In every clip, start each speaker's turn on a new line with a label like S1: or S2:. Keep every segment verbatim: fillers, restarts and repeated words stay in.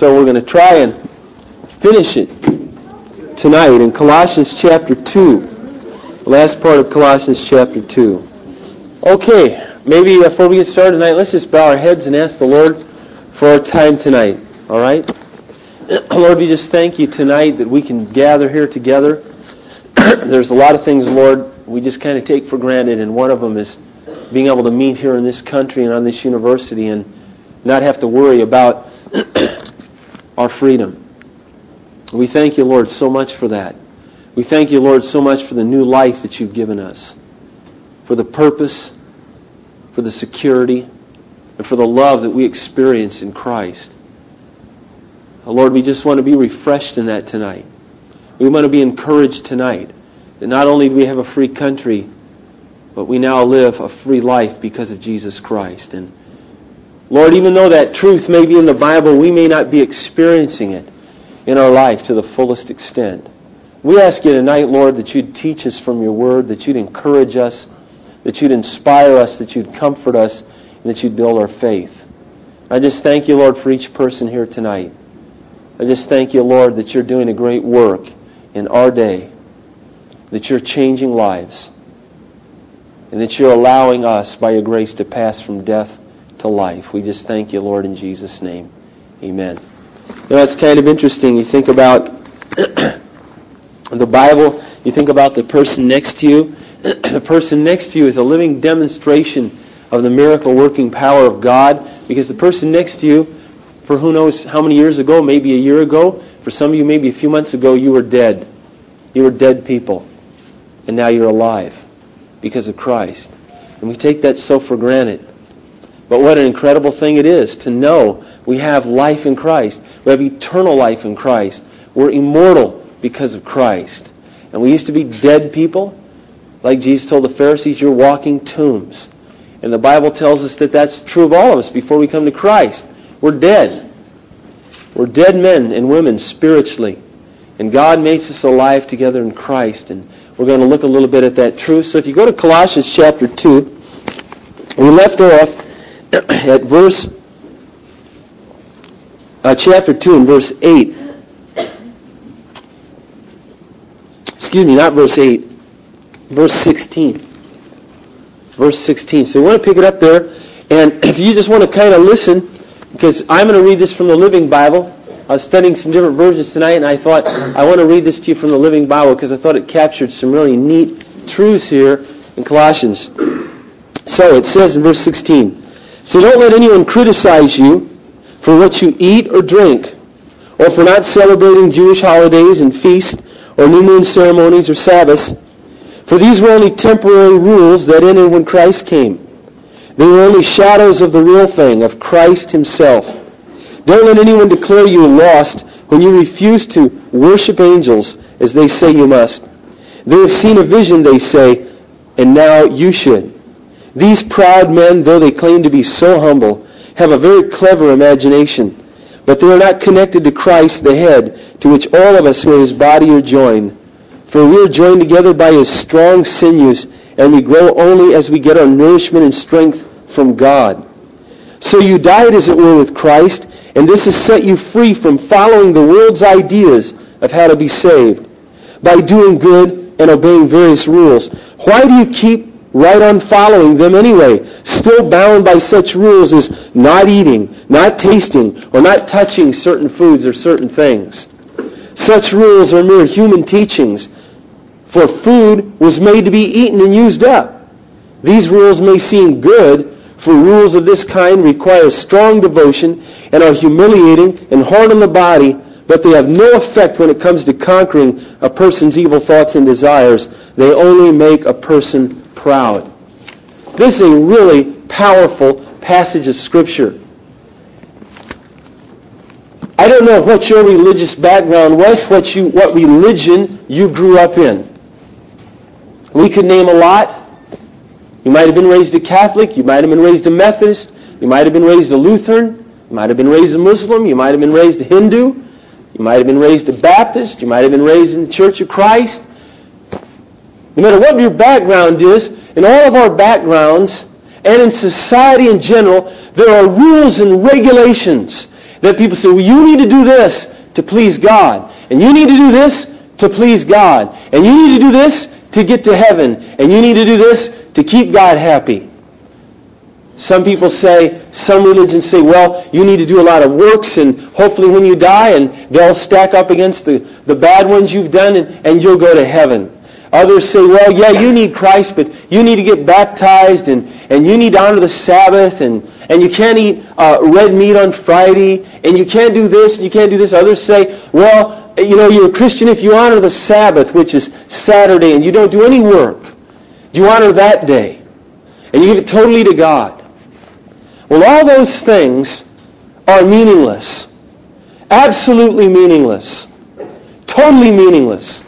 S1: So we're going to try and finish it tonight in Colossians chapter two. The last part of Colossians chapter two. Okay, maybe before we get started tonight, let's just bow our heads and ask the Lord for our time tonight. All right? Lord, we just thank you tonight that we can gather here together. There's a lot of things, Lord, we just kind of take for granted, and one of them is being able to meet here in this country and on this university and not have to worry about our freedom. We thank you, Lord, so much for that. We thank you, Lord, so much for the new life that you've given us, for the purpose, for the security, and for the love that we experience in Christ. Oh, Lord, we just want to be refreshed in that tonight. We want to be encouraged tonight that not only do we have a free country, but we now live a free life because of Jesus Christ. And Lord, even though that truth may be in the Bible, we may not be experiencing it in our life to the fullest extent. We ask you tonight, Lord, that you'd teach us from your word, that you'd encourage us, that you'd inspire us, that you'd comfort us, and that you'd build our faith. I just thank you, Lord, for each person here tonight. I just thank you, Lord, that you're doing a great work in our day, that you're changing lives, and that you're allowing us, by your grace, to pass from death to life. We just thank you, Lord, in Jesus' name. Amen. You know, it's kind of interesting. You think about the Bible, you think about the person next to you. The person next to you is a living demonstration of the miracle-working power of God, because the person next to you, for who knows how many years ago, maybe a year ago, for some of you maybe a few months ago, you were dead. You were dead people. And now you're alive because of Christ. And we take that so for granted. But what an incredible thing it is to know we have life in Christ. We have eternal life in Christ. We're immortal because of Christ. And we used to be dead people. Like Jesus told the Pharisees, you're walking tombs. And the Bible tells us that that's true of all of us before we come to Christ. We're dead. We're dead men and women spiritually. And God makes us alive together in Christ. And we're going to look a little bit at that truth. So if you go to Colossians chapter two, we left off at verse, uh, chapter two and verse eight. Excuse me, not verse eight. Verse sixteen. Verse sixteen. So we want to pick it up there. And if you just want to kind of listen, because I'm going to read this from the Living Bible. I was studying some different versions tonight, and I thought I want to read this to you from the Living Bible because I thought it captured some really neat truths here in Colossians. So it says in verse sixteen, so don't let anyone criticize you for what you eat or drink, or for not celebrating Jewish holidays and feasts, or new moon ceremonies or Sabbaths, for these were only temporary rules that ended when Christ came. They were only shadows of the real thing, of Christ himself. Don't let anyone declare you lost when you refuse to worship angels as they say you must. They have seen a vision, they say, and now you should. These proud men, though they claim to be so humble, have a very clever imagination, but they are not connected to Christ, the head, to which all of us who are his body are joined. For we are joined together by his strong sinews, and we grow only as we get our nourishment and strength from God. So you died, as it were, with Christ, and this has set you free from following the world's ideas of how to be saved by doing good and obeying various rules. Why do you keep right on following them anyway, still bound by such rules as not eating, not tasting, or not touching certain foods or certain things? Such rules are mere human teachings, for food was made to be eaten and used up. These rules may seem good, for rules of this kind require strong devotion and are humiliating and hard on the body, but they have no effect when it comes to conquering a person's evil thoughts and desires. They only make a person proud. This is a really powerful passage of Scripture. I don't know what your religious background was, what you, what religion you grew up in. We could name a lot. You might have been raised a Catholic. You might have been raised a Methodist. You might have been raised a Lutheran. You might have been raised a Muslim. You might have been raised a Hindu. You might have been raised a Baptist. You might have been raised in the Church of Christ. No matter what your background is, in all of our backgrounds, and in society in general, there are rules and regulations that people say, well, you need to do this to please God. And you need to do this to please God. And you need to do this to get to heaven. And you need to do this to keep God happy. Some people say, some religions say, well, you need to do a lot of works, and hopefully when you die, and they'll stack up against the, the bad ones you've done, and, and you'll go to heaven. Others say, well, yeah, you need Christ, but you need to get baptized, and, and you need to honor the Sabbath, and, and you can't eat uh, red meat on Friday, and you can't do this, and you can't do this. Others say, well, you know, you're a Christian if you honor the Sabbath, which is Saturday, and you don't do any work. You honor that day, and you give it totally to God. Well, all those things are meaningless. Absolutely meaningless. Totally meaningless.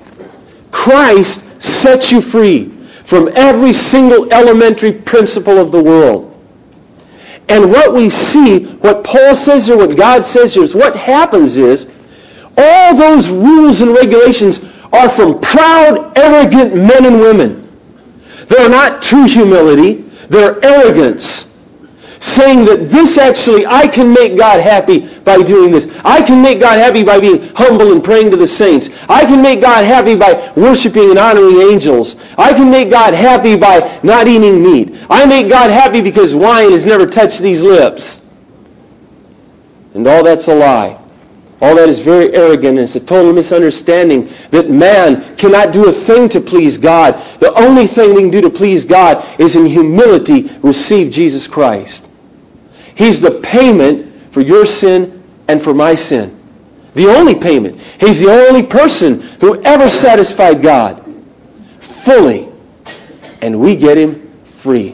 S1: Christ sets you free from every single elementary principle of the world. And what we see, what Paul says here, what God says here, is what happens is all those rules and regulations are from proud, arrogant men and women. They're not true humility. They're arrogance. Saying that this actually, I can make God happy by doing this. I can make God happy by being humble and praying to the saints. I can make God happy by worshiping and honoring angels. I can make God happy by not eating meat. I make God happy because wine has never touched these lips. And all that's a lie. All that is very arrogant, and it's a total misunderstanding that man cannot do a thing to please God. The only thing we can do to please God is in humility receive Jesus Christ. He's the payment for your sin and for my sin. The only payment. He's the only person who ever satisfied God fully. And we get him free.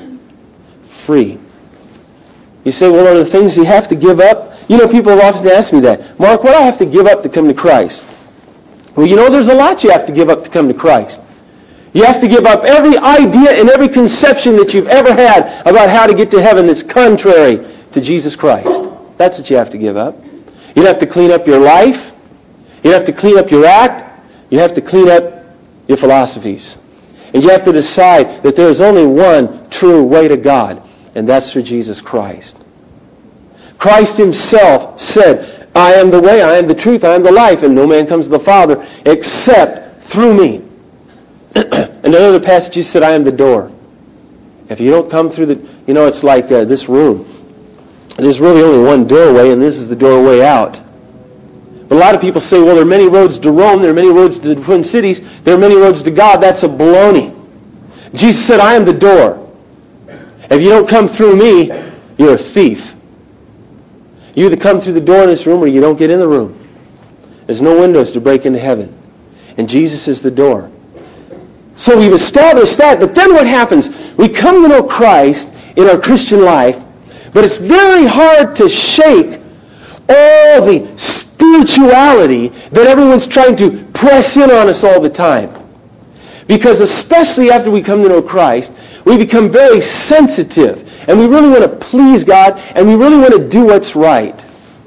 S1: Free. You say, well, are there things you have to give up? You know, people have often asked me that. Mark, what do I have to give up to come to Christ? Well, you know, there's a lot you have to give up to come to Christ. You have to give up every idea and every conception that you've ever had about how to get to heaven that's contrary to Jesus Christ. That's what you have to give up. You have to clean up your life. You have to clean up your act. You have to clean up your philosophies. And you have to decide that there is only one true way to God, and that's through Jesus Christ. Christ himself said, I am the way, I am the truth, I am the life, and no man comes to the Father except through me. And another passage he said, I am the door. If you don't come through the, you know, it's like uh, this room. There's really only one doorway, and this is the doorway out. But a lot of people say, well, there are many roads to Rome, there are many roads to the Twin Cities, there are many roads to God. That's a baloney. Jesus said, I am the door. If you don't come through me, you're a thief. You either come through the door in this room or you don't get in the room. There's no windows to break into heaven. And Jesus is the door. So we've established that, but then what happens? We come to know Christ in our Christian life, but it's very hard to shake all the spirituality that everyone's trying to press in on us all the time. Because especially after we come to know Christ, we become very sensitive, and we really want to please God, and we really want to do what's right.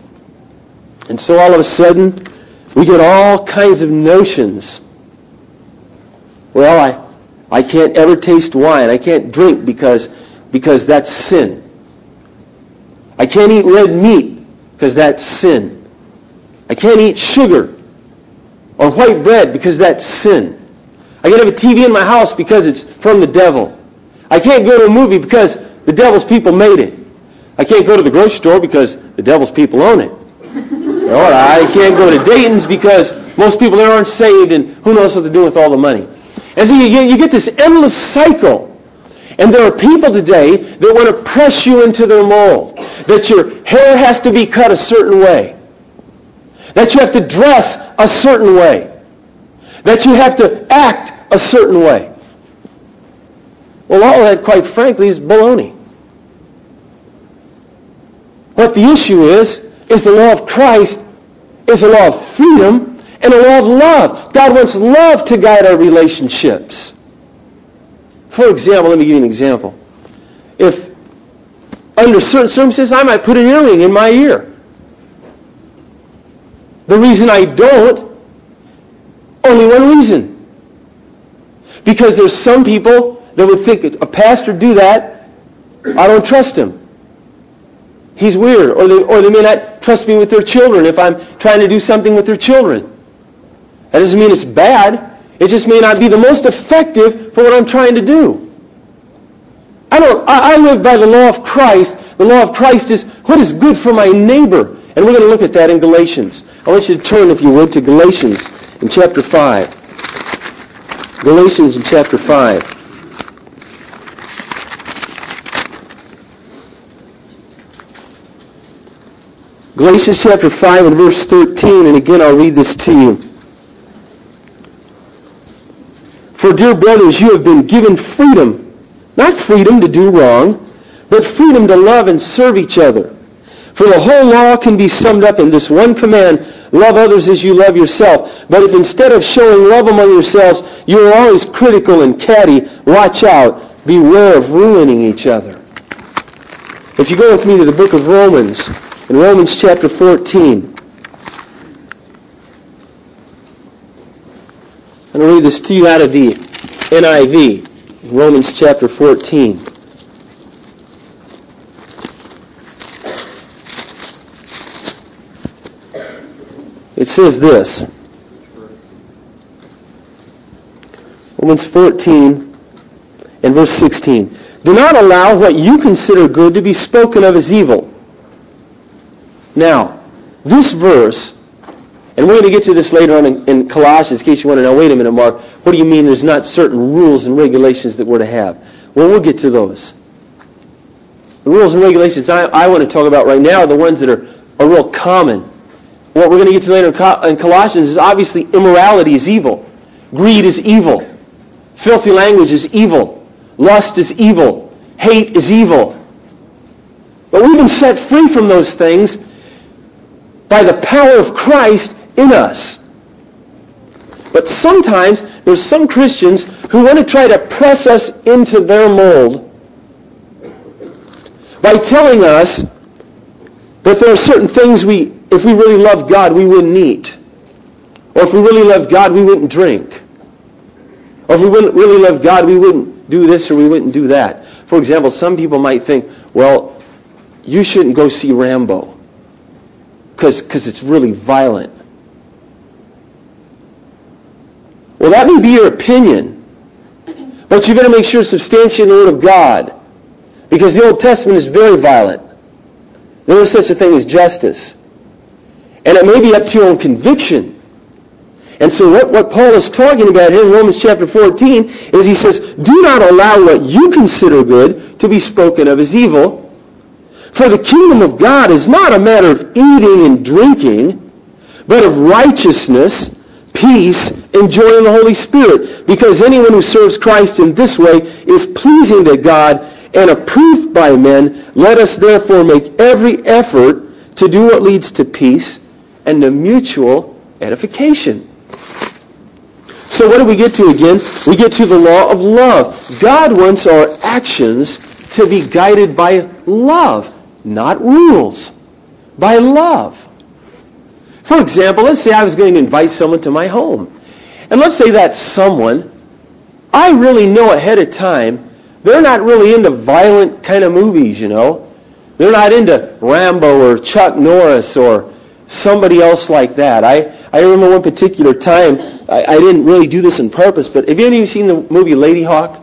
S1: And so all of a sudden, we get all kinds of notions. Well, I, I can't ever taste wine. I can't drink because, because that's sin. I can't eat red meat because that's sin. I can't eat sugar or white bread because that's sin. I can't have a T V in my house because it's from the devil. I can't go to a movie because the devil's people made it. I can't go to the grocery store because the devil's people own it. Or I can't go to Dayton's because most people there aren't saved, and who knows what they're doing with all the money. And so you get, you get this endless cycle. And there are people today that want to press you into their mold. That your hair has to be cut a certain way. That you have to dress a certain way. That you have to act a certain way. Well, all that, quite frankly, is baloney. What the issue is, is the law of Christ is a law of freedom and a law of love. God wants love to guide our relationships. For example, let me give you an example. If under certain circumstances, I might put an earring in my ear. The reason I don't, only one reason. Because there's some people that would think, a pastor do that, I don't trust him. he's weird. Or they, or they may not trust me with their children if I'm trying to do something with their children. That doesn't mean it's bad. It just may not be the most effective for what I'm trying to do. I don't. I, I live by the law of Christ. The law of Christ is what is good for my neighbor. And we're going to look at that in Galatians. I want you to turn, if you would, to Galatians in chapter five. Galatians in chapter five. Galatians chapter five and verse thirteen, and again I'll read this to you. For dear brothers, you have been given freedom, not freedom to do wrong, but freedom to love and serve each other. For the whole law can be summed up in this one command, love others as you love yourself. But if instead of showing love among yourselves, you are always critical and catty, watch out, beware of ruining each other. If you go with me to the book of Romans, in Romans chapter fourteen, I'm going to read this to you out of the N I V, Romans chapter fourteen. It says this, Romans fourteen and verse sixteen. Do not allow what you consider good to be spoken of as evil. Now, this verse, and we're going to get to this later on in, in Colossians, in case you want to know, wait a minute, Mark, what do you mean there's not certain rules and regulations that we're to have? Well, we'll get to those. The rules and regulations I, I want to talk about right now are the ones that are, are real common. What we're going to get to later in Colossians is obviously immorality is evil. Greed is evil. Filthy language is evil. Lust is evil. Hate is evil. But we've been set free from those things by the power of Christ in us. But sometimes there's some Christians who want to try to press us into their mold by telling us that there are certain things we, if we really loved God, we wouldn't eat. Or if we really loved God, we wouldn't drink. Or if we wouldn't really loved God, we wouldn't do this or we wouldn't do that. For example, some people might think, well, you shouldn't go see Rambo because because it's really violent. Well, that may be your opinion, but you've got to make sure it's substantiated in the Word of God, because the Old Testament is very violent. There is such a thing as justice. And it may be up to your own conviction. And so what, what Paul is talking about here in Romans chapter fourteen is he says, do not allow what you consider good to be spoken of as evil. For the kingdom of God is not a matter of eating and drinking, but of righteousness, peace, and joy in the Holy Spirit. Because anyone who serves Christ in this way is pleasing to God and approved by men. Let us therefore make every effort to do what leads to peace and to mutual edification. So what do we get to again? We get to the law of love. God wants our actions to be guided by love, not rules, by love. For example, let's say I was going to invite someone to my home. And let's say that someone, I really know ahead of time, they're not really into violent kind of movies, you know. They're not into Rambo or Chuck Norris or somebody else like that. I, I remember one particular time, I, I didn't really do this on purpose, but have you ever seen the movie Lady Hawk?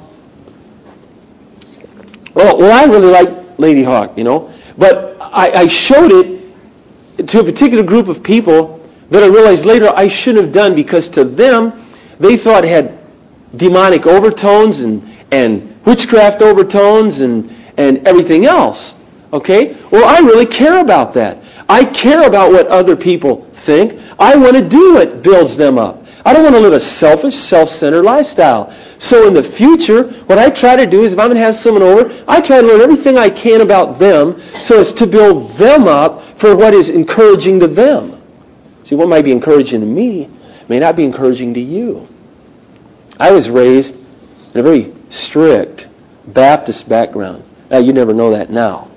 S1: Well, well I really like Lady Hawk, you know. But I, I showed it to a particular group of people that I realized later I shouldn't have done, because to them, they thought it had demonic overtones and, and witchcraft overtones and, and everything else. Okay? Well, I really care about that. I care about what other people think. I want to do what builds them up. I don't want to live a selfish, self-centered lifestyle. So in the future, what I try to do is if I'm going to have someone over, I try to learn everything I can about them so as to build them up for what is encouraging to them. See, what might be encouraging to me may not be encouraging to you. I was raised in a very strict Baptist background. Now, you never know that now.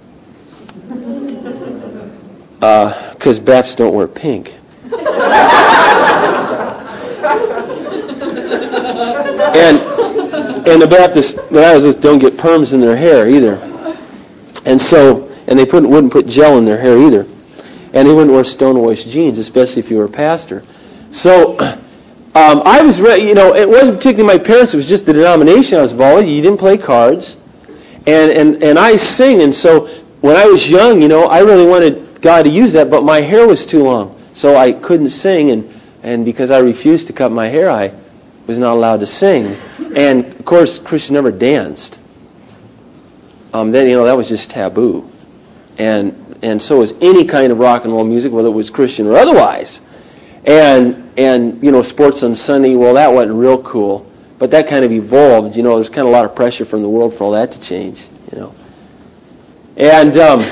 S1: Because uh, Baptists don't wear pink. And and the Baptists that I was with don't get perms in their hair either. And so And they put, wouldn't put gel in their hair either. And they wouldn't wear stone-washed jeans, especially if you were a pastor. So um, I was, re- you know, it wasn't particularly my parents. It was just the denomination I was involved with. You didn't play cards. And, and, and I sing. And so when I was young, you know, I really wanted God to use that, but my hair was too long. So I couldn't sing. And, and because I refused to cut my hair, I was not allowed to sing. And, of course, Christian never danced. Um, then, you know, that was just taboo. And and so was any kind of rock and roll music, whether it was Christian or otherwise. And, and you know, sports on Sunday, well, that wasn't real cool. But that kind of evolved. You know, there's kind of a lot of pressure from the world for all that to change, you know. And, um,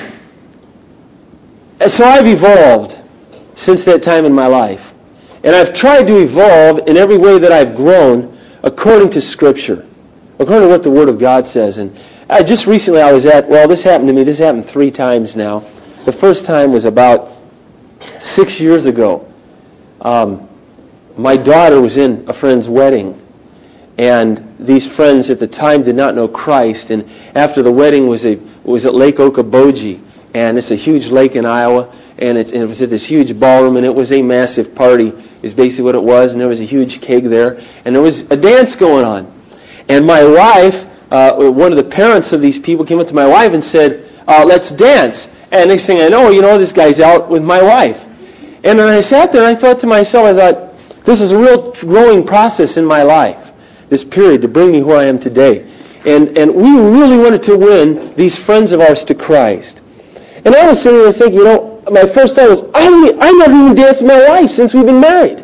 S1: and so I've evolved since that time in my life. And I've tried to evolve in every way that I've grown according to Scripture, according to what the Word of God says. And I, just recently I was at, well, this happened to me, this happened three times now. The first time was about six years ago. Um, my daughter was in a friend's wedding, and these friends at the time did not know Christ. And after the wedding was a was at Lake Okoboji, and it's a huge lake in Iowa, and it, and it was at this huge ballroom, and it was a massive party, is basically what it was, and there was a huge keg there, and there was a dance going on. And my wife, uh, one of the parents of these people came up to my wife and said, uh, let's dance. And next thing I know, you know, this guy's out with my wife. And then I sat there and I thought to myself, I thought, this is a real growing process in my life, this period, to bring me where I am today. And and we really wanted to win these friends of ours to Christ. And I was sitting there thinking, you know, my first thought was, I, I never even danced with my wife since we've been married.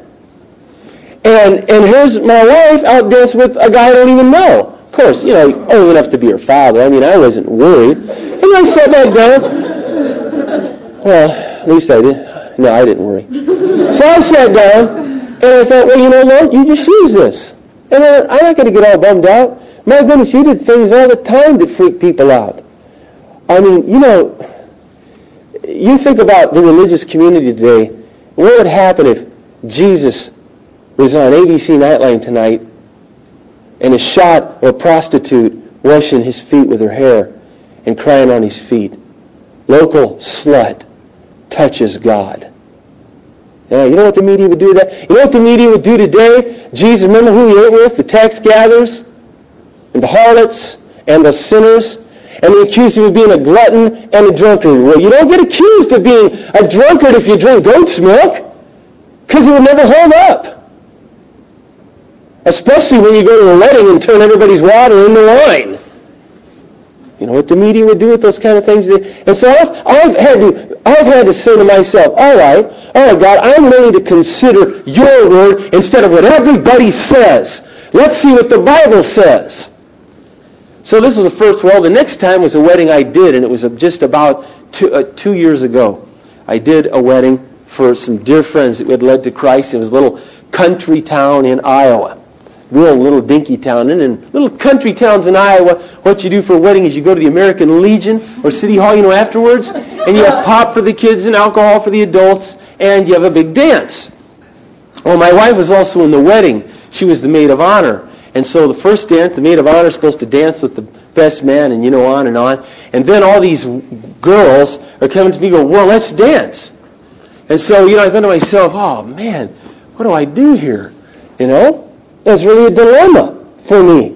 S1: And and here's my wife out dancing with a guy I don't even know. Of course, you know, old enough to be her father. I mean, I wasn't worried. And I sat back down. Well, at least I did. No, I didn't worry. So I sat down, and I thought, well, you know, Lord, you just use this. And then I'm not going to get all bummed out. My goodness, you did things all the time that freak people out. I mean, you know, you think about the religious community today. What would happen if Jesus was on A B C Nightline tonight and a shot of a prostitute washing his feet with her hair and crying on his feet? Local slut touches God. Yeah, you know what the media would do to that? You know what the media would do today? Jesus, remember who he ate with? The tax gatherers and the harlots and the sinners. And they accused him of being a glutton and a drunkard. Well, you don't get accused of being a drunkard if you drink goat's milk, because it will never hold up. Especially when you go to a wedding and turn everybody's water into wine. You know what the media would do with those kind of things? And so I've, I've had to I've had to say to myself, all right, all right, God, I'm willing to consider your word instead of what everybody says. Let's see what the Bible says. So this was the first. Well, the next time was a wedding I did, and it was just about two, uh, two years ago. I did a wedding for some dear friends that we had led to Christ. It was a little country town in Iowa. Real little dinky town. And in little country towns in Iowa, what you do for a wedding is you go to the American Legion or City Hall, you know, afterwards, and you have pop for the kids and alcohol for the adults, and you have a big dance. Well, my wife was also in the wedding. She was the maid of honor. And so the first dance, the maid of honor is supposed to dance with the best man, and you know, on and on. And then all these girls are coming to me and go, well, let's dance. And so, you know, I thought to myself, oh, man, what do I do here? You know? It was really a dilemma for me.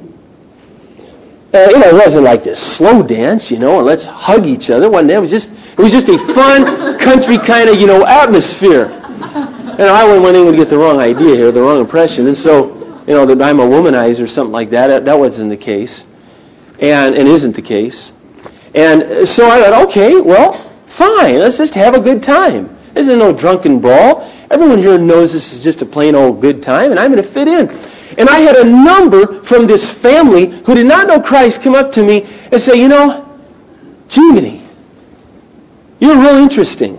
S1: Uh, you know, it wasn't like this slow dance, you know, and let's hug each other. One day it was just, it was just a fun country kind of, you know, atmosphere. And I wouldn't want anyone to get the wrong idea here, the wrong impression. And so, you know, that I'm a womanizer or something like that. That, that wasn't the case, and and isn't the case. And so I thought, okay, well, fine, let's just have a good time. This is no drunken brawl. Everyone here knows this is just a plain old good time, and I'm going to fit in. And I had a number from this family who did not know Christ come up to me and say, you know, Jiminy, you're real interesting.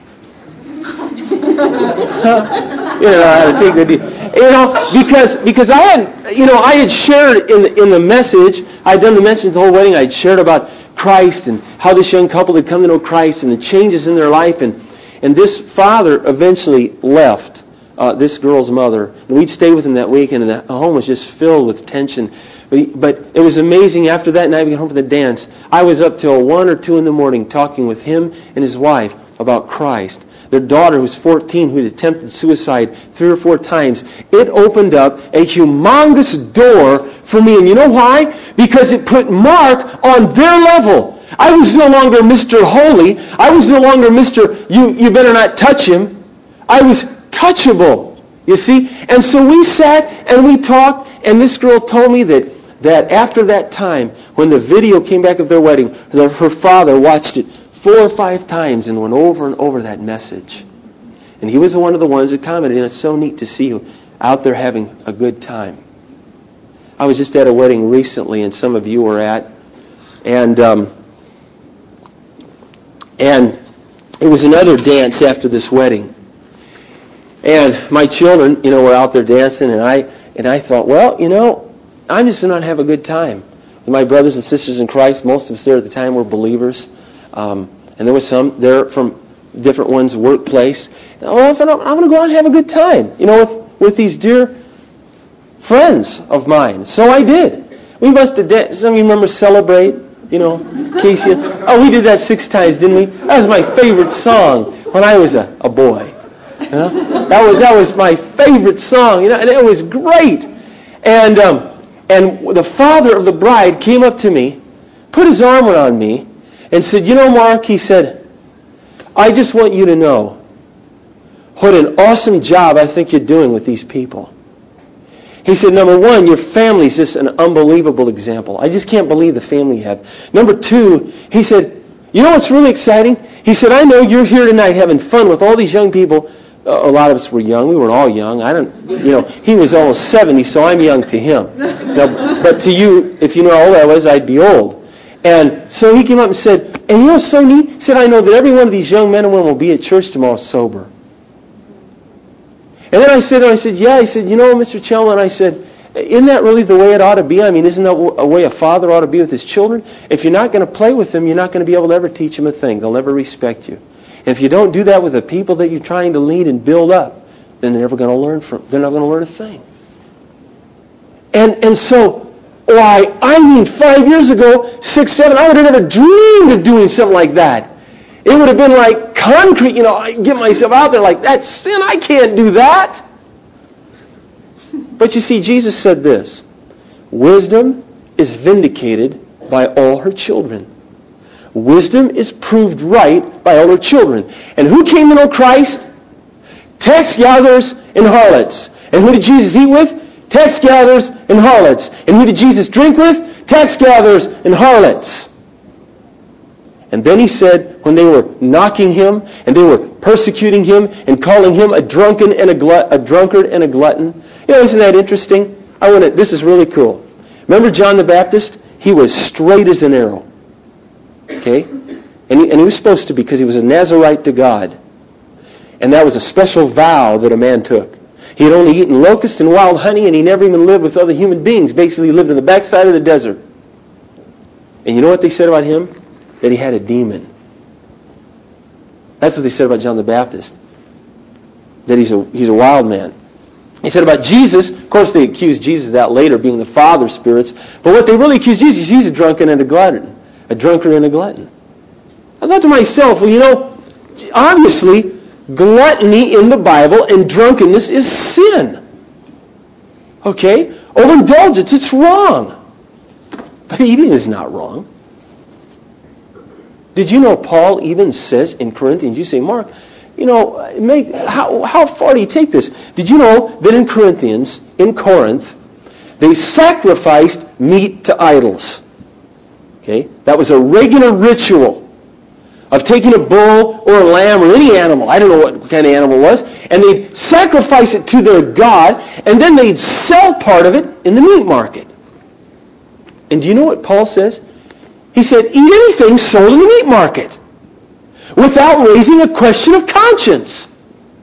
S1: You know how to take the deal. You know, because because I had, you know, I had shared in the, in the message, I had done the message the whole wedding. I had shared about Christ and how this young couple had come to know Christ and the changes in their life. And, and this father eventually left uh, this girl's mother. And we'd stay with him that week, and the home was just filled with tension But, but it was amazing. After that night, we got home from the dance. I was up till one or two in the morning talking with him and his wife about Christ. Their daughter, who was fourteen, who had attempted suicide three or four times. It opened up a humongous door for me. And you know why? Because it put Mark on their level. I was no longer Mister Holy. I was no longer Mister You, you better not touch him. I was touchable, you see. And so we sat and we talked, and this girl told me that, that after that time, when the video came back of their wedding, her, her father watched it four or five times and went over and over that message. And he was one of the ones that commented, and it's so neat to see you out there having a good time. I was just at a wedding recently, and some of you were at, and um, and it was another dance after this wedding. And my children, you know, were out there dancing, and I and I thought, well, you know, I'm just going to have a good time. With my brothers and sisters in Christ, most of us there at the time were believers. Um, and there was some there from different ones' workplace. And, well, I'm going to go out and have a good time, you know, with, with these dear friends of mine. So I did. We must have danced. Some of you remember Celebrate, you know, Casey? Oh, we did that six times, didn't we? That was my favorite song when I was a, a boy. You know? That was that was my favorite song, you know, and it was great. And um, and the father of the bride came up to me, put his arm around me, and said, you know, Mark, he said, I just want you to know what an awesome job I think you're doing with these people. He said, number one, your family's just an unbelievable example. I just can't believe the family you have. Number two, he said, you know what's really exciting? He said, I know you're here tonight having fun with all these young people. Uh, a lot of us were young. We weren't all young. I don't, you know, he was almost seventy, so I'm young to him. Now, but to you, if you know how old I was, I'd be old. And so he came up and said, and you know what's so neat? He said, I know that every one of these young men and women will be at church tomorrow sober. And then I said, I said, yeah. He said, you know, Mister Chelman, I said, isn't that really the way it ought to be? I mean, isn't that a way a father ought to be with his children? If you're not going to play with them, you're not going to be able to ever teach them a thing. They'll never respect you. And if you don't do that with the people that you're trying to lead and build up, then they're never going to learn from. They're not going to learn a thing. And and so, why? I mean, five years ago, six, seven, I would have never dreamed of doing something like that. It would have been like concrete, you know, I get myself out there like, that's sin, I can't do that. But you see, Jesus said this, wisdom is vindicated by all her children. Wisdom is proved right by all her children. And who came to know Christ? Tax gatherers and harlots. And who did Jesus eat with? Tax gatherers and harlots. And who did Jesus drink with? Tax gatherers and harlots. And then he said, when they were knocking him, and they were persecuting him, and calling him a drunken and a, glut, a drunkard and a glutton. You know, isn't that interesting? I want to. This is really cool. Remember John the Baptist? He was straight as an arrow. Okay? And he, and he was supposed to be, because he was a Nazirite to God. And that was a special vow that a man took. He had only eaten locusts and wild honey, and he never even lived with other human beings. Basically, he lived in the backside of the desert. And you know what they said about him? That he had a demon. That's what they said about John the Baptist. That he's a he's a wild man. He said about Jesus, of course they accused Jesus of that later, being the father of spirits. But what they really accused Jesus, he's a drunken and a glutton. A drunkard and a glutton. I thought to myself, well, you know, obviously, gluttony in the Bible and drunkenness is sin. Okay? Overindulgence, it's wrong. But eating is not wrong. Did you know Paul even says in Corinthians, you say, Mark, you know, make, how, how far do you take this? Did you know that in Corinthians, in Corinth, they sacrificed meat to idols? Okay? That was a regular ritual of taking a bull or a lamb or any animal, I don't know what kind of animal it was, and they'd sacrifice it to their God, and then they'd sell part of it in the meat market. And do you know what Paul says? He said, eat anything sold in the meat market without raising a question of conscience.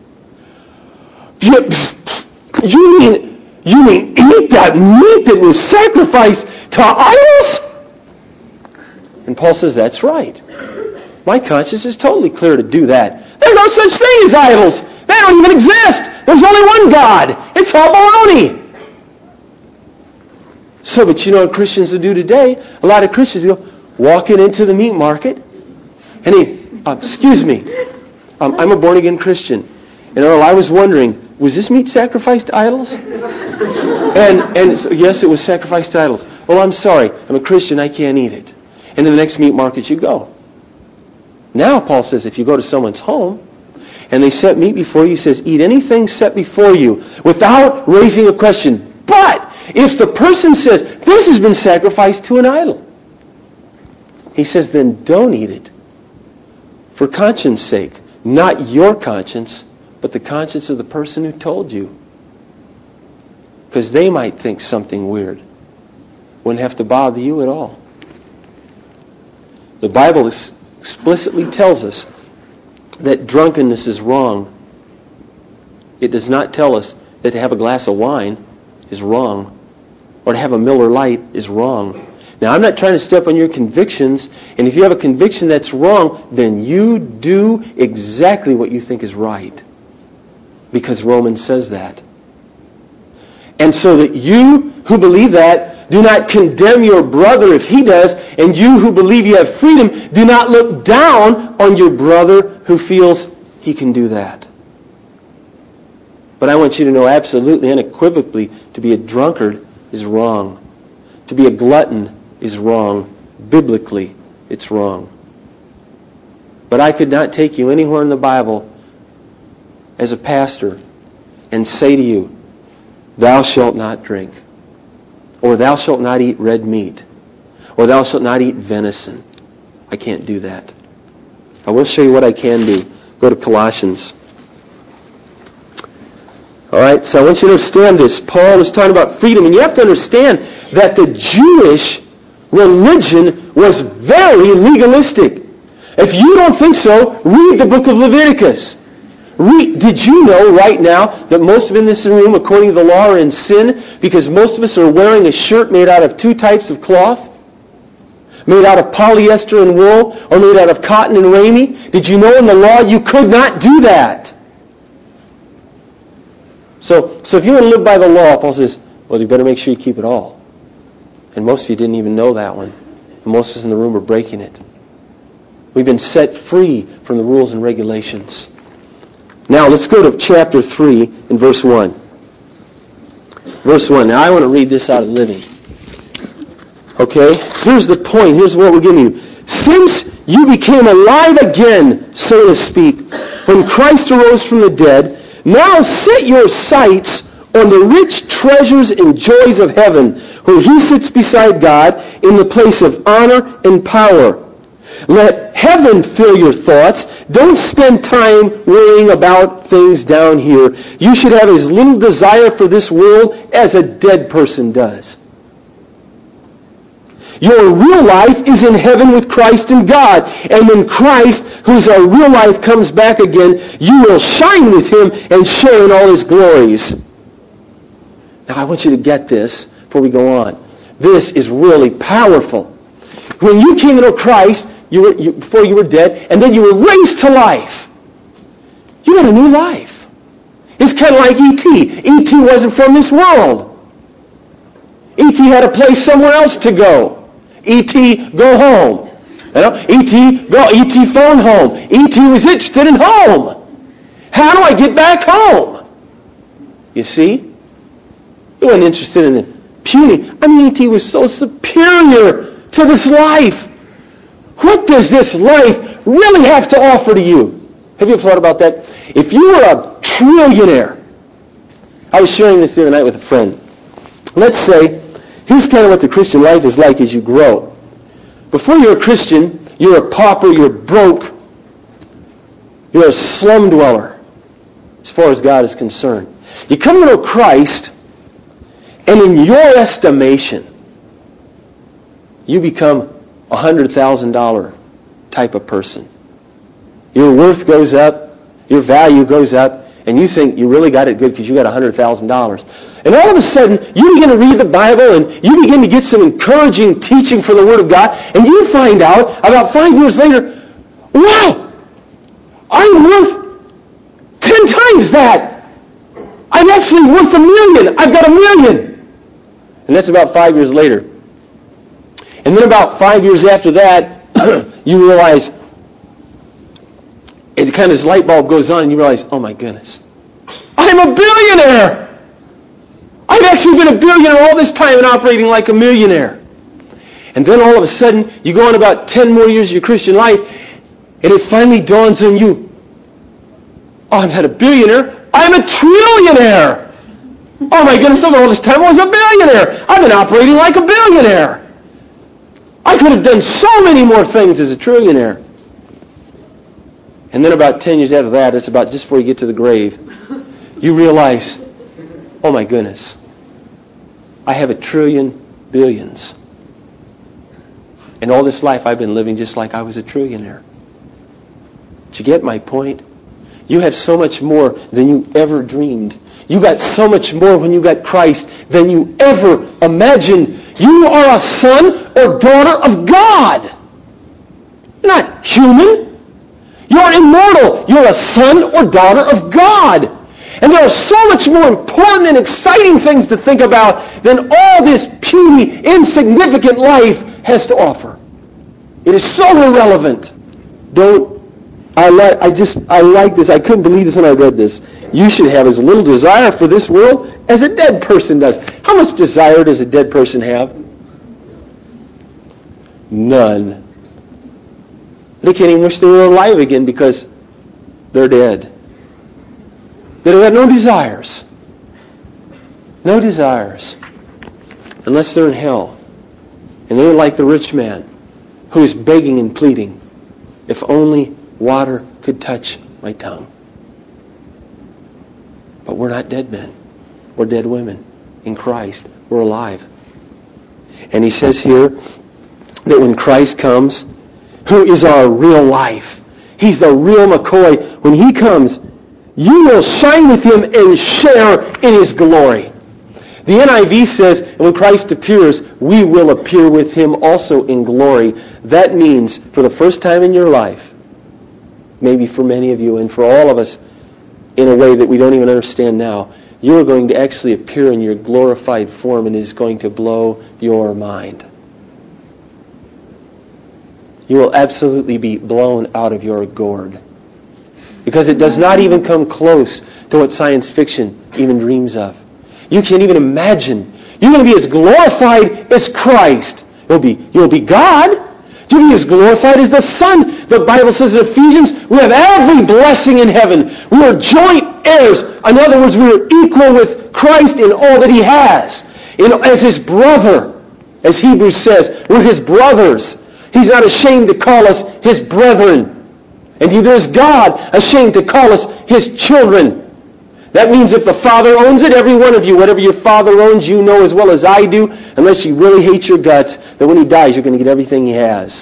S1: You, you mean you mean eat that meat that was sacrificed to idols? And Paul says, that's right. My conscience is totally clear to do that. There's no such thing as idols. They don't even exist. There's only one God. It's all baloney. So, but you know what Christians will do today? A lot of Christians go walking into the meat market, and he, uh, excuse me, um, I'm a born-again Christian. And Earl, I was wondering, was this meat sacrificed to idols? And, and so, yes, it was sacrificed to idols. Well, I'm sorry. I'm a Christian. I can't eat it. And to the next meat market you go. Now, Paul says, if you go to someone's home and they set meat before you, he says, eat anything set before you without raising a question. But if the person says, this has been sacrificed to an idol, he says, then don't eat it for conscience sake. Not your conscience, but the conscience of the person who told you. Because they might think something weird. Wouldn't have to bother you at all. The Bible is explicitly tells us that drunkenness is wrong. It does not tell us that to have a glass of wine is wrong, or to have a Miller Lite is wrong. Now, I'm not trying to step on your convictions, and if you have a conviction that's wrong, then you do exactly what you think is right, because Romans says that. And so that you who believe that do not condemn your brother if he does, and you who believe you have freedom do not look down on your brother who feels he can do that. But I want you to know absolutely, unequivocally, to be a drunkard is wrong. To be a glutton is wrong. Biblically, it's wrong. But I could not take you anywhere in the Bible as a pastor and say to you, thou shalt not drink, or thou shalt not eat red meat, or thou shalt not eat venison. I can't do that. I will show you what I can do. Go to Colossians. All right, so I want you to understand this. Paul is talking about freedom, and you have to understand that the Jewish religion was very legalistic. If you don't think so, read the book of Leviticus. Read, did you know right now that most of in this room, according to the law, are in sin because most of us are wearing a shirt made out of two types of cloth? Made out of polyester and wool, or made out of cotton and ramie? Did you know in the law you could not do that? So, so if you want to live by the law, Paul says, well, you better make sure you keep it all. And most of you didn't even know that one. And most of us in the room are breaking it. We've been set free from the rules and regulations. Now, let's go to chapter three and verse one. Verse one. Now, I want to read this out of Living. Okay? Here's the point. Here's what we're giving you. Since you became alive again, so to speak, when Christ arose from the dead, now set your sights on the rich treasures and joys of heaven, where he sits beside God in the place of honor and power. Let heaven fill your thoughts. Don't spend time worrying about things down here. You should have as little desire for this world as a dead person does. Your real life is in heaven with Christ and God. And when Christ, who is our real life, comes back again, you will shine with him and share in all his glories. Now I want you to get this before we go on. This is really powerful. When you came to know Christ, you were, you, before you were dead, and then you were raised to life. You got a new life. It's kind of like E T E T wasn't from this world. E T had a place somewhere else to go. E T, go home. You know, E T, go. E T, phone home. E T was interested in home. How do I get back home? You see? He wasn't interested in the puny. I mean, E T was so superior to this life. What does this life really have to offer to you? Have you ever thought about that? If you were a trillionaire, I was sharing this the other night with a friend. Let's say, here's kind of what the Christian life is like as you grow. Before you're a Christian, you're a pauper, you're broke, you're a slum dweller, as far as God is concerned. You come to know Christ, and in your estimation, you become a one hundred thousand dollars type of person. Your worth goes up, your value goes up, and you think you really got it good because you got one hundred thousand dollars. And all of a sudden, you begin to read the Bible, and you begin to get some encouraging teaching from the Word of God, and you find out, about five years later, wow, I'm worth ten times that. I'm actually worth a million. I've got a million. And that's about five years later. And then about five years after that, you realize, it kind of, this light bulb goes on and you realize, oh my goodness, I'm a billionaire! I've actually been a billionaire all this time and operating like a millionaire. And then all of a sudden, you go on about ten more years of your Christian life, and it finally dawns on you, oh, I'm not a billionaire, I'm a trillionaire! Oh my goodness, all this time I was a billionaire! I've been operating like a billionaire! I could have done so many more things as a trillionaire. And then about ten years after that, it's about just before you get to the grave, you realize, oh my goodness, I have a trillion billions. And all this life I've been living just like I was a trillionaire. Did you get my point? You have so much more than you ever dreamed. You got so much more when you got Christ than you ever imagined. You are a son or daughter of God. You're not human. You're immortal. You're a son or daughter of God. And there are so much more important and exciting things to think about than all this puny, insignificant life has to offer. It is so irrelevant. Don't, I like, I just, I like this. I couldn't believe this when I read this. You should have as little desire for this world as a dead person does. How much desire does a dead person have? None. They can't even wish they were alive again because they're dead. They have no desires. No desires. Unless they're in hell. And they're like the rich man who is begging and pleading, if only water could touch my tongue. But we're not dead men. We're dead women. In Christ, we're alive. And he says here that when Christ comes, who is our real life, he's the real McCoy. When he comes, you will shine with him and share in his glory. The N I V says, when Christ appears, we will appear with him also in glory. That means, for the first time in your life, maybe for many of you and for all of us, in a way that we don't even understand now, you're going to actually appear in your glorified form, and it is going to blow your mind. You will absolutely be blown out of your gourd. Because it does not even come close to what science fiction even dreams of. You can't even imagine. You're going to be as glorified as Christ. You'll be, you'll be God. You'll be as glorified as the Son. The Bible says in Ephesians, we have every blessing in heaven. We are joint heirs. In other words, we are equal with Christ in all that he has. In, as his brother, as Hebrews says, we're his brothers. He's not ashamed to call us his brethren. And neither is God ashamed to call us his children. That means if the Father owns it, every one of you, whatever your Father owns, you know as well as I do, unless you really hate your guts, that when he dies, you're going to get everything he has.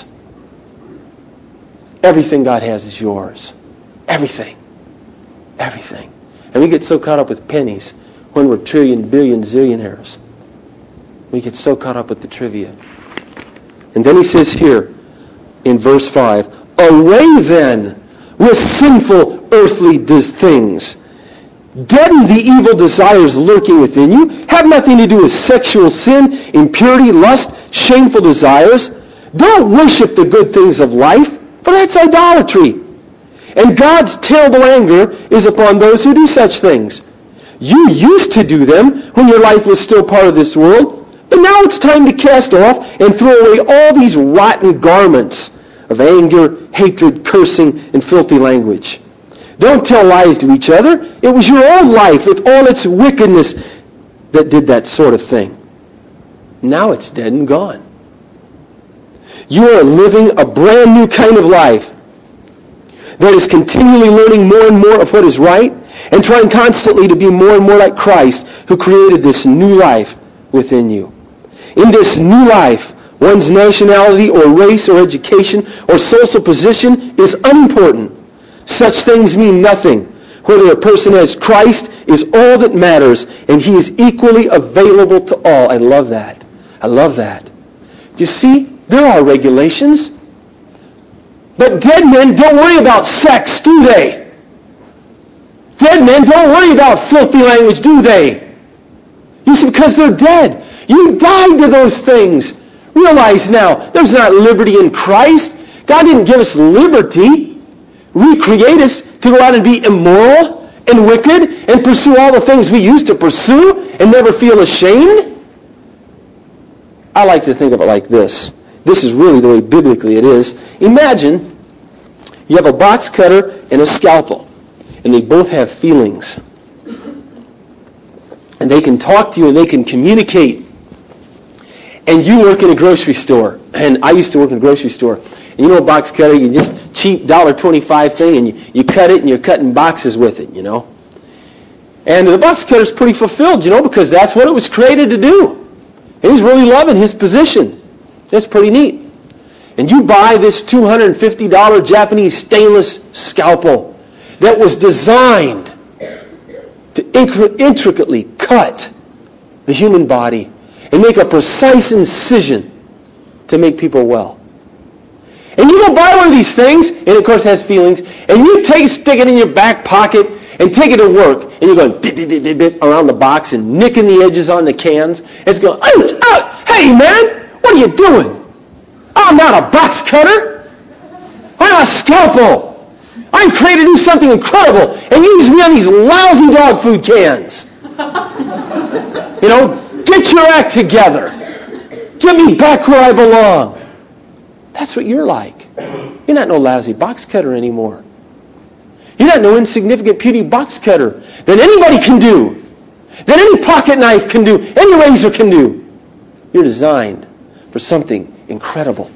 S1: Everything God has is yours. Everything. Everything. And we get so caught up with pennies when we're trillion, billion, zillionaires. We get so caught up with the trivia. And then he says here in verse five, away then with sinful earthly things. Deaden the evil desires lurking within you. Have nothing to do with sexual sin, impurity, lust, shameful desires. Don't worship the good things of life, for that's idolatry. And God's terrible anger is upon those who do such things. You used to do them when your life was still part of this world, but now it's time to cast off and throw away all these rotten garments of anger, hatred, cursing, and filthy language. Don't tell lies to each other. It was your own life with all its wickedness that did that sort of thing. Now it's dead and gone. You are living a brand new kind of life that is continually learning more and more of what is right and trying constantly to be more and more like Christ, who created this new life within you. In this new life, one's nationality or race or education or social position is unimportant. Such things mean nothing. Whether a person has Christ is all that matters, and he is equally available to all. I love that. I love that. You see, there are regulations. But dead men don't worry about sex, do they? Dead men don't worry about filthy language, do they? You see, because they're dead. You died to those things. Realize now, there's not liberty in Christ. God didn't give us liberty, recreate us to go out and be immoral and wicked and pursue all the things we used to pursue and never feel ashamed. I like to think of it like this. This is really the way biblically it is. Imagine you have a box cutter and a scalpel, and they both have feelings. And they can talk to you and they can communicate. And you work in a grocery store. And I used to work in a grocery store. And you know a box cutter, you just cheap one dollar twenty-five thing, and you, you cut it and you're cutting boxes with it, you know. And the box cutter's pretty fulfilled, you know, because that's what it was created to do. And he's really loving his position. That's pretty neat. And you buy this two hundred fifty dollars Japanese stainless scalpel that was designed to intricately cut the human body and make a precise incision to make people well. And you go buy one of these things, and of course it has feelings, and you take stick it in your back pocket and take it to work, and you're going bit, bit, bit, bit, bit around the box and nicking the edges on the cans. It's going, ouch, ouch, hey man, what are you doing? I'm not a box cutter. I'm a scalpel. I'm created to do something incredible, and you use me on these lousy dog food cans. You know, get your act together. Get me back where I belong. That's what you're like. You're not no lousy box cutter anymore. You're not no insignificant, puny box cutter that anybody can do, that any pocket knife can do, any razor can do. You're designed for something incredible.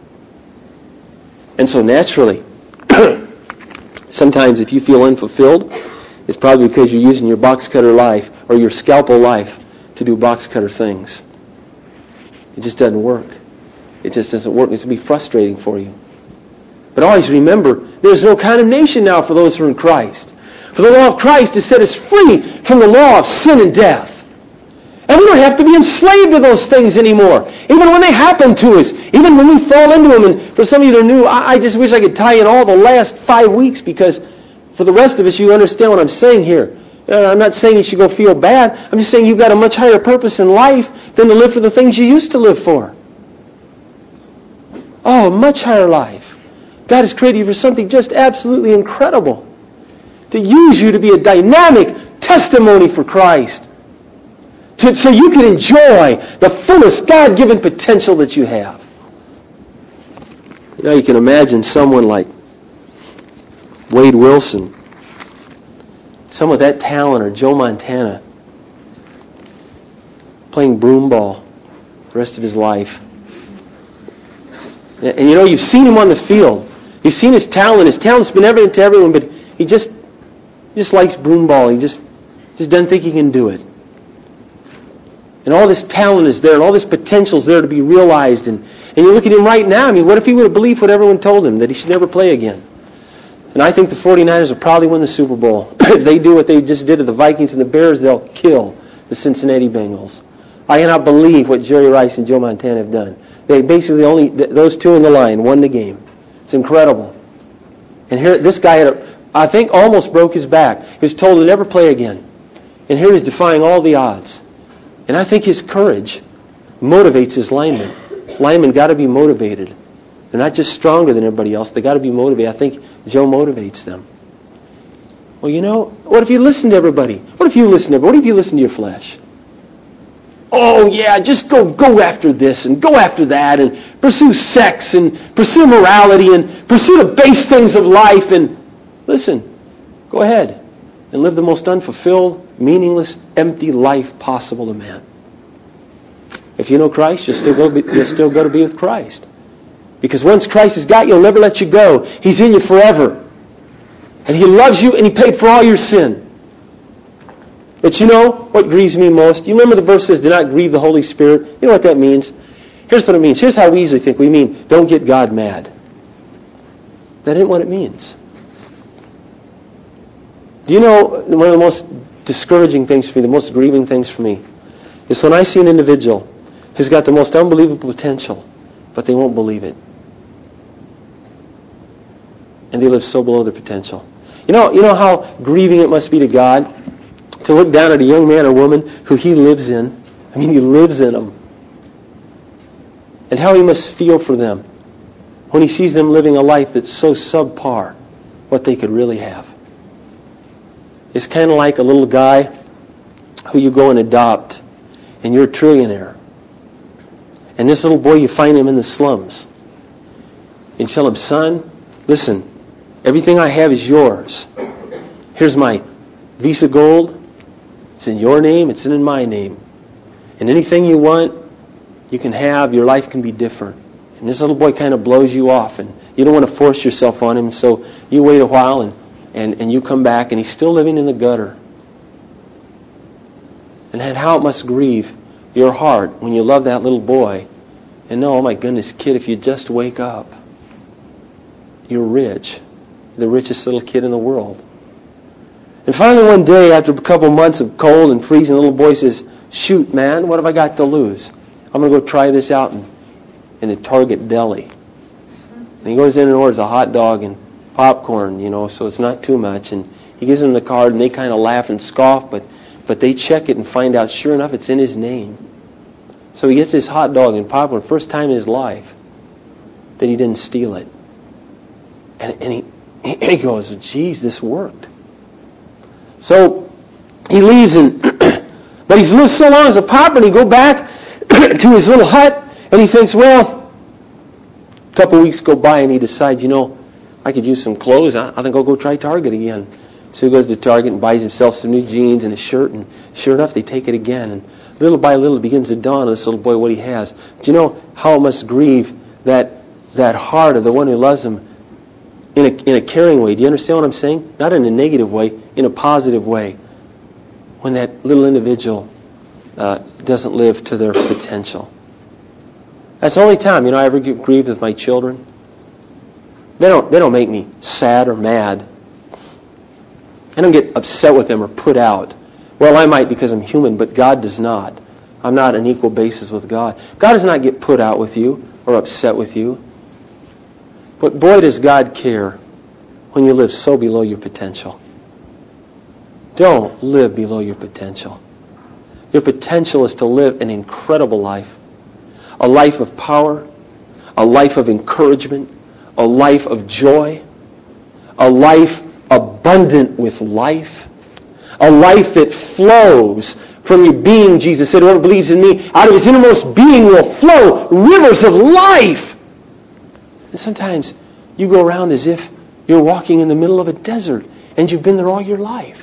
S1: And so naturally, sometimes if you feel unfulfilled, it's probably because you're using your box cutter life or your scalpel life to do box cutter things. It just doesn't work. It just doesn't work. It's going to be frustrating for you. But always remember, there's no condemnation now for those who are in Christ. For the law of Christ has set us free from the law of sin and death. And we don't have to be enslaved to those things anymore. Even when they happen to us. Even when we fall into them. And for some of you that are new, I, I just wish I could tie in all the last five weeks because for the rest of us, you understand what I'm saying here. Uh, I'm not saying you should go feel bad. I'm just saying you've got a much higher purpose in life than to live for the things you used to live for. Oh, a much higher life. God has created you for something just absolutely incredible. To use you to be a dynamic testimony for Christ. To, so you can enjoy the fullest God-given potential that you have. You know, you can imagine someone like Wade Wilson, someone with that talent, or Joe Montana, playing broomball the rest of his life. And you know, you've seen him on the field. You've seen his talent. His talent's been evident to everyone, but he just he just likes broomball. He just, just doesn't think he can do it. And all this talent is there, and all this potential is there to be realized. And, and you look at him right now, I mean, what if he would have believed what everyone told him, that he should never play again? And I think the forty-niners will probably win the Super Bowl. If they do what they just did to the Vikings and the Bears, they'll kill the Cincinnati Bengals. I cannot believe what Jerry Rice and Joe Montana have done. They basically only, those two in the line, won the game. It's incredible. And here, this guy, had a, I think, almost broke his back. He was told to never play again. And here he's defying all the odds. And I think his courage motivates his linemen. Linemen got to be motivated. They're not just stronger than everybody else. They got to be motivated. I think Joe motivates them. Well, you know, what if you listen to everybody? What if you listen to everybody? What if you listen to your flesh? Oh, yeah, just go go after this and go after that and pursue sex and pursue morality and pursue the base things of life. And listen, go ahead and live the most unfulfilled, meaningless, empty life possible to man. If you know Christ, you'll still go, be, you'll still go to be with Christ. Because once Christ has got you, He'll never let you go. He's in you forever. And He loves you and He paid for all your sin. But you know what grieves me most? You remember the verse says, do not grieve the Holy Spirit. You know what that means? Here's what it means. Here's how we usually think. We mean, don't get God mad. That isn't what it means. Do you know one of the most discouraging things for me, the most grieving things for me, is when I see an individual who's got the most unbelievable potential, but they won't believe it. And they live so below their potential. You know, you know how grieving it must be to God to look down at a young man or woman who He lives in, I mean, He lives in them. And how He must feel for them when He sees them living a life that's so subpar what they could really have. It's kind of like a little guy who you go and adopt, and you're a trillionaire. And this little boy, you find him in the slums. And you tell him, son, listen, everything I have is yours. Here's my Visa Gold. It's in your name. It's in my name. And anything you want, you can have. Your life can be different. And this little boy kind of blows you off. And you don't want to force yourself on him. So you wait a while and, and, and you come back and he's still living in the gutter. And how it must grieve your heart when you love that little boy and know, oh my goodness, kid, if you just wake up, you're rich. The richest little kid in the world. And finally one day, after a couple months of cold and freezing, the little boy says, shoot, man, what have I got to lose? I'm going to go try this out in, in the Target deli. And he goes in and orders a hot dog and popcorn, you know, so it's not too much. And he gives them the card, and they kind of laugh and scoff, but But they check it and find out, sure enough, it's in his name. So he gets his hot dog and popcorn, first time in his life that he didn't steal it. And, and he, he goes, geez, this worked. So he leaves, and but he's lived so long as a pauper, and he go back to his little hut, and he thinks, well, a couple weeks go by, and he decides, you know, I could use some clothes. I, I think I'll go try Target again. So he goes to Target and buys himself some new jeans and a shirt, and sure enough, they take it again. And little by little, it begins to dawn on this little boy what he has. Do you know how it must grieve that that heart of the one who loves him in a, in a caring way? Do you understand what I'm saying? Not in a negative way, in a positive way. When that little individual uh, doesn't live to their potential. That's the only time, you know, I ever get grieved with my children. They don't, they don't make me sad or mad. I don't get upset with them or put out. Well, I might because I'm human, but God does not. I'm not on equal basis with God. God does not get put out with you or upset with you. But boy, does God care when you live so below your potential. Don't live below your potential. Your potential is to live an incredible life. A life of power, a life of encouragement, a life of joy, a life abundant with life, a life that flows from your being. Jesus said, whoever believes in me, out of his innermost being will flow rivers of life. And sometimes you go around as if you're walking in the middle of a desert and you've been there all your life.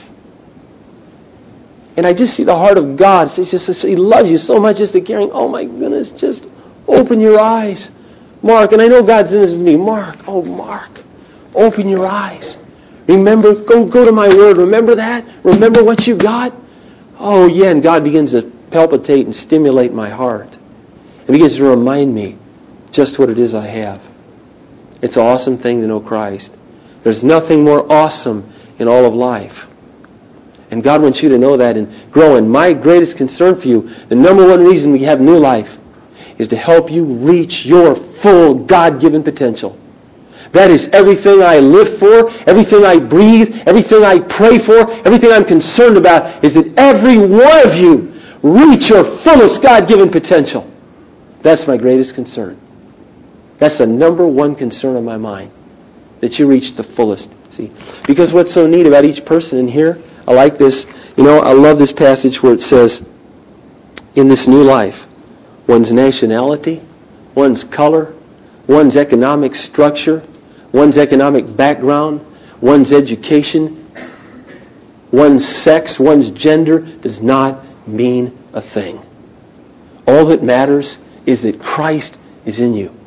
S1: And I just see the heart of God. It's just, He loves you so much, just the caring. Oh my goodness, just open your eyes. Mark, and I know God's in this with me. Mark, oh Mark, open your eyes. Remember, go go to my word. Remember that? Remember what you got? Oh yeah, and God begins to palpitate and stimulate my heart. And begins to remind me just what it is I have. It's an awesome thing to know Christ. There's nothing more awesome in all of life. And God wants you to know that and grow. And my greatest concern for you, the number one reason we have new life, is to help you reach your full God-given potential. That is everything I live for, everything I breathe, everything I pray for, everything I'm concerned about is that every one of you reach your fullest God-given potential. That's my greatest concern. That's the number one concern on my mind, that you reach the fullest. See, because what's so neat about each person in here, I like this, you know, I love this passage where it says, in this new life, one's nationality, one's color, one's economic structure, one's economic background, one's education, one's sex, one's gender does not mean a thing. All that matters is that Christ is in you.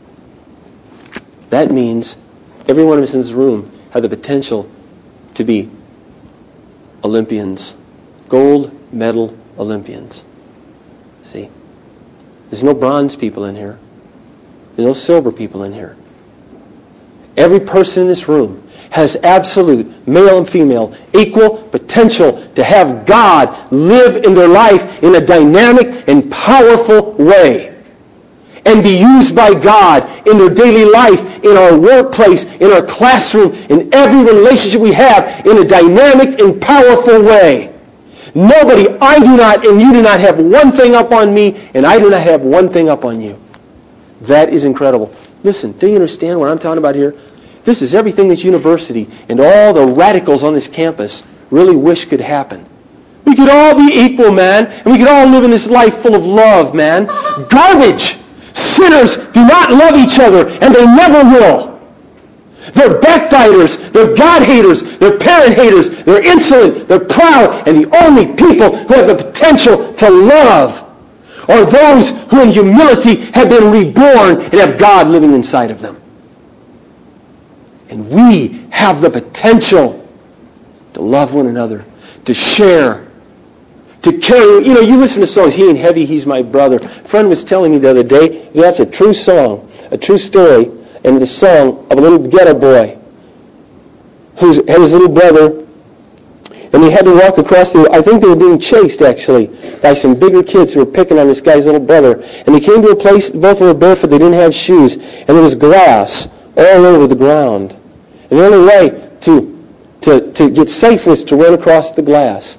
S1: That means every one of us in this room have the potential to be Olympians, gold medal Olympians. See? There's no bronze people in here. There's no silver people in here. Every person in this room has absolute, male and female, equal potential to have God live in their life in a dynamic and powerful way. And be used by God in their daily life, in our workplace, in our classroom, in every relationship we have in a dynamic and powerful way. Nobody, I do not, and you do not have one thing up on me, and I do not have one thing up on you. That is incredible. Listen, do you understand what I'm talking about here? This is everything this university and all the radicals on this campus really wish could happen. We could all be equal, man, and we could all live in this life full of love, man. Garbage! Sinners do not love each other, and they never will. They're backbiters, they're God haters, they're parent haters, they're insolent, they're proud, and the only people who have the potential to love are those who in humility have been reborn and have God living inside of them. And we have the potential to love one another, to share, to carry. You know, you listen to songs, He Ain't Heavy, He's My Brother. A friend was telling me the other day, that's a true song, a true story, and the song of a little ghetto boy who had his little brother, and he had to walk across the, I think they were being chased actually, by some bigger kids who were picking on this guy's little brother. And they came to a place, both of them were barefoot, they didn't have shoes, and there was glass all over the ground. And the only way to, to, to get safe was to run across the glass.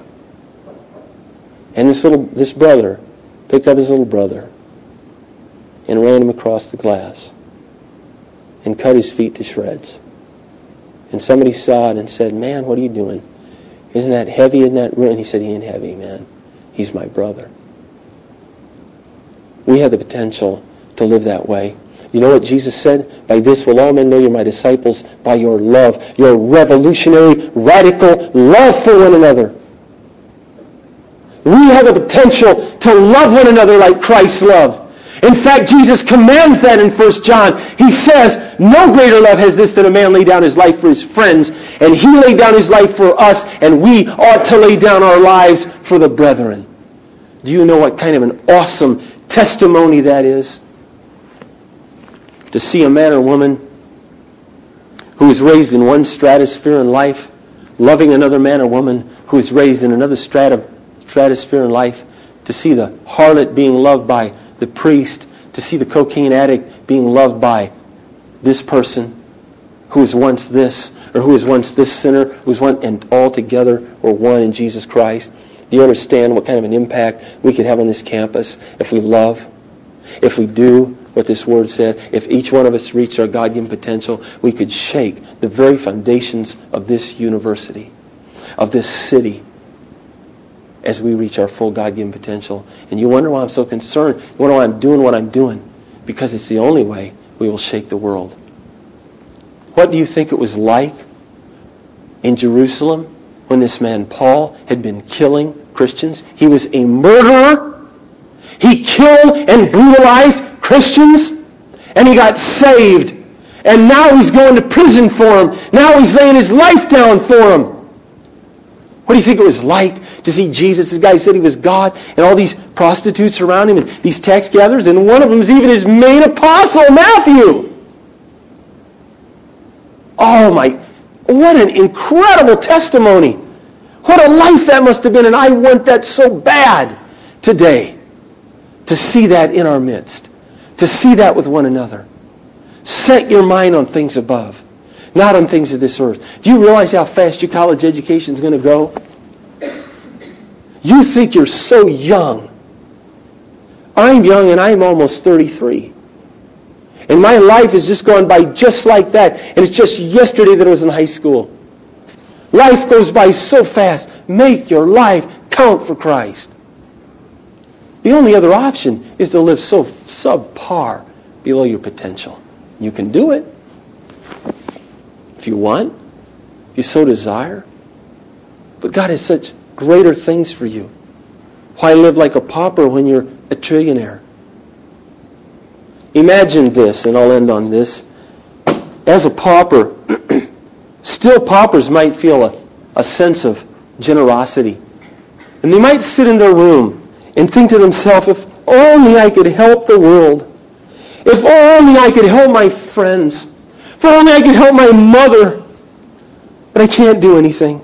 S1: And this little this brother picked up his little brother and ran him across the glass and cut his feet to shreds. And somebody saw it and said, "Man, what are you doing? Isn't that heavy? Isn't that ruin?" And he said, "He ain't heavy, man. He's my brother." We have the potential to live that way. You know what Jesus said? "By this will all men know you're my disciples, by your love, your revolutionary, radical love for one another." We have the potential to love one another like Christ loved. In fact, Jesus commands that in First John. He says, "No greater love has this than a man lay down his life for his friends." And He laid down His life for us, and we ought to lay down our lives for the brethren. Do you know what kind of an awesome testimony that is? To see a man or woman who is raised in one stratosphere in life, loving another man or woman who is raised in another strata, stratosphere in life, to see the harlot being loved by the priest, to see the cocaine addict being loved by this person who was once this, or who was once this sinner, who was one, and all together were one in Jesus Christ. Do you understand what kind of an impact we could have on this campus if we love, if we do what this word said, if each one of us reached our God-given potential, we could shake the very foundations of this university, of this city, as we reach our full God-given potential. And you wonder why I'm so concerned. You wonder why I'm doing what I'm doing. Because it's the only way we will shake the world. What do you think it was like in Jerusalem when this man Paul had been killing Christians? He was a murderer. He killed and brutalized Christians. And he got saved. And now he's going to prison for them. Now he's laying his life down for them. What do you think it was like to see Jesus? This guy said he was God, and all these prostitutes around him, and these tax gatherers, and one of them is even his main apostle, Matthew. Oh my, what an incredible testimony. What a life that must have been, and I want that so bad today. To see that in our midst. To see that with one another. Set your mind on things above, not on things of this earth. Do you realize how fast your college education is going to go? You think you're so young. I'm young and I'm almost thirty-three. And my life has just gone by just like that. And it's just yesterday that I was in high school. Life goes by so fast. Make your life count for Christ. The only other option is to live so subpar below your potential. You can do it. If you want. If you so desire. But God has such greater things for you. Why live like a pauper when you're a trillionaire? Imagine this, and I'll end on this. As a pauper, still paupers might feel a, a sense of generosity. And they might sit in their room and think to themselves, if only I could help the world. If only I could help my friends. If only I could help my mother. But I can't do anything.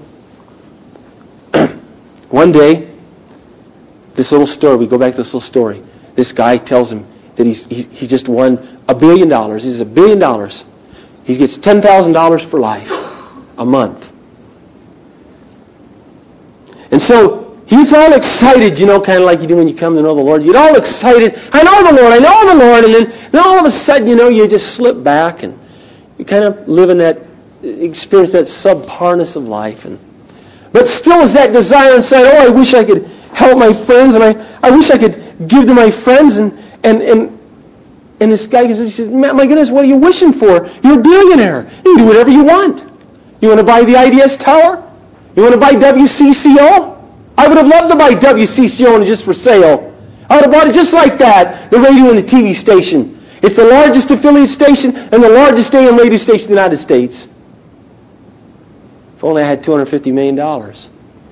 S1: One day, this little story, we go back to this little story. This guy tells him that he's he, he just won a billion dollars. He's a billion dollars. He gets ten thousand dollars for life, a month. And so he's all excited, you know, kind of like you do when you come to know the Lord. You're all excited. I know the Lord, I know the Lord. And then, then all of a sudden, you know, you just slip back and you kind of live in that, experience that subparness of life. And but still is that desire inside, oh, I wish I could help my friends, and I, I wish I could give to my friends. And, and, and, and this guy comes up, he says, my goodness, what are you wishing for? You're a billionaire. You can do whatever you want. You want to buy the I D S Tower? You want to buy W C C O? I would have loved to buy W C C O and just for sale. I would have bought it just like that, the radio and the T V station. It's the largest affiliate station and the largest A M radio station in the United States. If only I had two hundred fifty million dollars.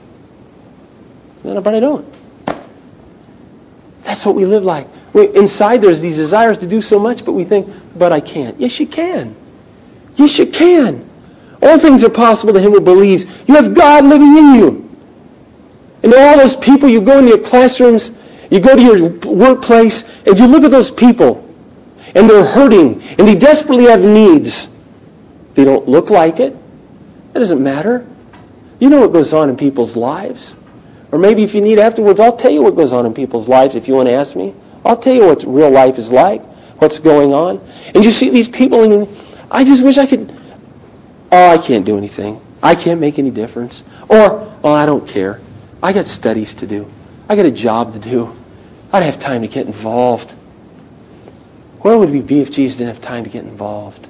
S1: But I don't. That's what we live like. We, inside there's these desires to do so much, but we think, but I can't. Yes, you can. Yes, you can. All things are possible to him who believes. You have God living in you. And all those people, you go into your classrooms, you go to your workplace, and you look at those people, and they're hurting, and they desperately have needs. They don't look like it. That doesn't matter. You know what goes on in people's lives. Or maybe if you need afterwards, I'll tell you what goes on in people's lives if you want to ask me. I'll tell you what real life is like, what's going on. And you see these people, and I just wish I could, oh, I can't do anything. I can't make any difference. Or, oh, I don't care. I got studies to do. I got a job to do. I don't have time to get involved. Where would we be if Jesus didn't have time to get involved?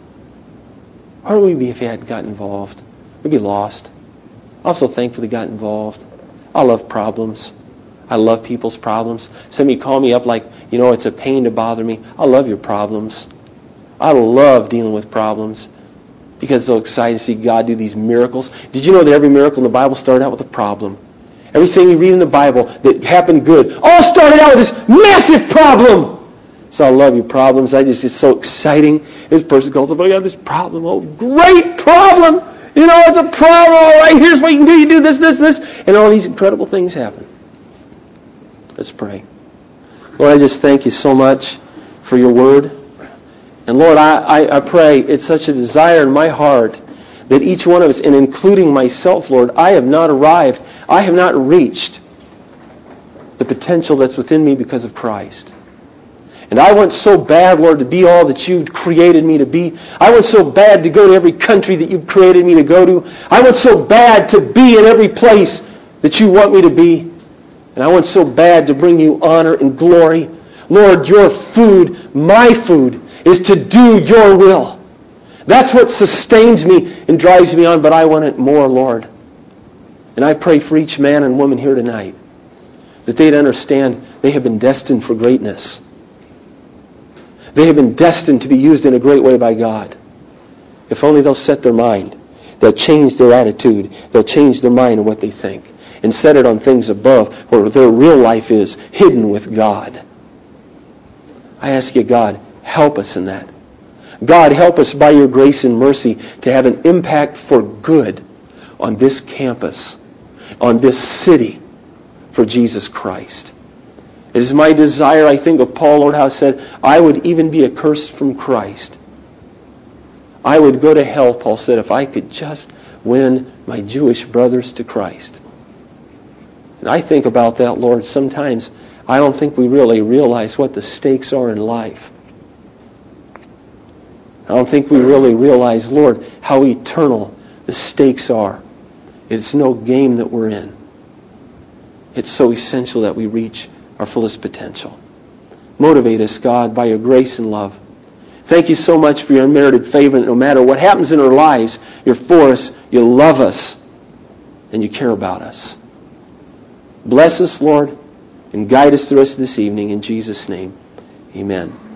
S1: Where would we be if he hadn't gotten involved? We'd be lost. I'm so thankful he got involved. I love problems. I love people's problems. Some of you call me up like, you know, it's a pain to bother me. I love your problems. I love dealing with problems because it's so exciting to see God do these miracles. Did you know that every miracle in the Bible started out with a problem? Everything you read in the Bible that happened good all started out with this massive problem. So I love your problems. I just, it's so exciting. This person calls up, I got this problem. Oh, great problem. You know, it's a problem. All right, here's what you can do. You do this, this, this. And all these incredible things happen. Let's pray. Lord, I just thank you so much for your word. And Lord, I, I, I pray it's such a desire in my heart that each one of us, and including myself, Lord, I have not arrived. I have not reached the potential that's within me because of Christ. And I want so bad, Lord, to be all that you've created me to be. I want so bad to go to every country that you've created me to go to. I want so bad to be in every place that you want me to be. And I want so bad to bring you honor and glory. Lord, your food, my food, is to do your will. That's what sustains me and drives me on, but I want it more, Lord. And I pray for each man and woman here tonight that they'd understand they have been destined for greatness. They have been destined to be used in a great way by God. If only they'll set their mind. They'll change their attitude. They'll change their mind and what they think. And set it on things above where their real life is, hidden with God. I ask you, God, help us in that. God, help us by your grace and mercy to have an impact for good on this campus, on this city, for Jesus Christ. It is my desire, I think of Paul, Lord, how he said, I would even be accursed from Christ. I would go to hell, Paul said, if I could just win my Jewish brothers to Christ. And I think about that, Lord, sometimes I don't think we really realize what the stakes are in life. I don't think we really realize, Lord, how eternal the stakes are. It's no game that we're in. It's so essential that we reach our fullest potential. Motivate us, God, by your grace and love. Thank you so much for your unmerited favor. No matter what happens in our lives, you're for us, you love us, and you care about us. Bless us, Lord, and guide us through us this evening. In Jesus' name, amen.